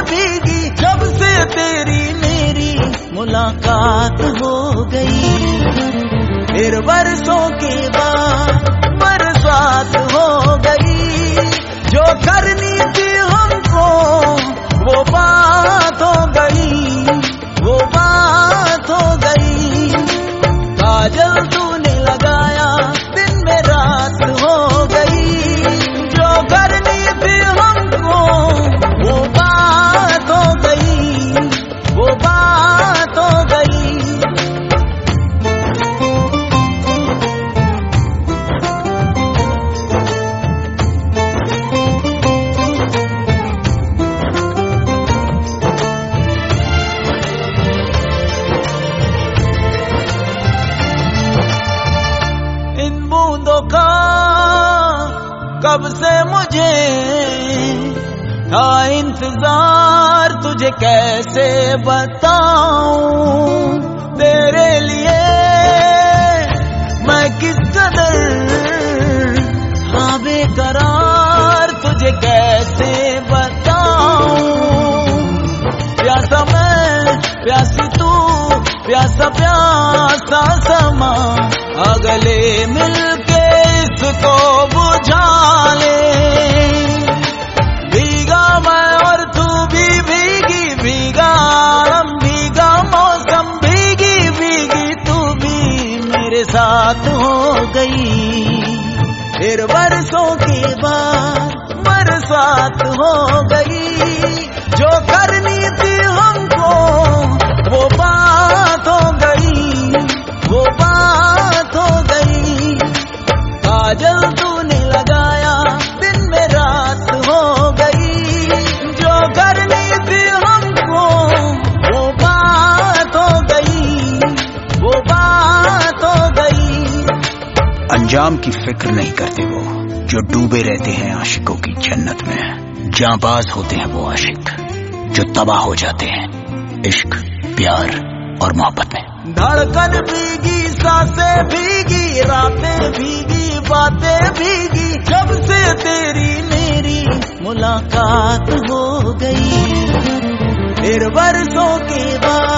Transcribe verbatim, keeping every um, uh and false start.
भीगी जब से तेरी मेरी मुलाकात हो गई। फिर बरसों के बाद बरसात हो गई। जो करनी थी हमको वो बात हो गई, वो बात हो गई। काजल तूने लगाया दिन में रात हो गई। जो करनी थी हमको वो बात हो गई, वो बात हो गई। कब से मुझे था इंतजार, तुझे कैसे बताऊं। तेरे लिए मैं किस कदर हाँ बेकरार, तुझे कैसे बताऊं। प्यासा मैं प्यासी तू, प्यासा प्यासा समा, अगले मिलके इसको बुझा ले। भीगा मैं और तू भी भीगी, भीगा आलम भीगा मौसम, भीगी भीगी तू भी मेरे साथ हो गई। फिर बरसों के बाद बरसात हो गई। जो करनी थी हमको वो बात हो गई, वो बात हो गई। काजल तूने लगाया दिन में रात हो गई। जो करनी थी हमको वो बात हो गई, वो बात हो गई। अंजाम की फिक्र नहीं करते वो जो डूबे रहते हैं आशिकों की जन्नत में। जांबाज होते हैं वो आशिक जो तबाह हो जाते हैं इश्क प्यार और मोहब्बत में। धड़कन भीगी सांसें भीगी रातें भीगी बातें भीगी जब से तेरी मेरी मुलाकात हो गई। फिर बरसों के बाद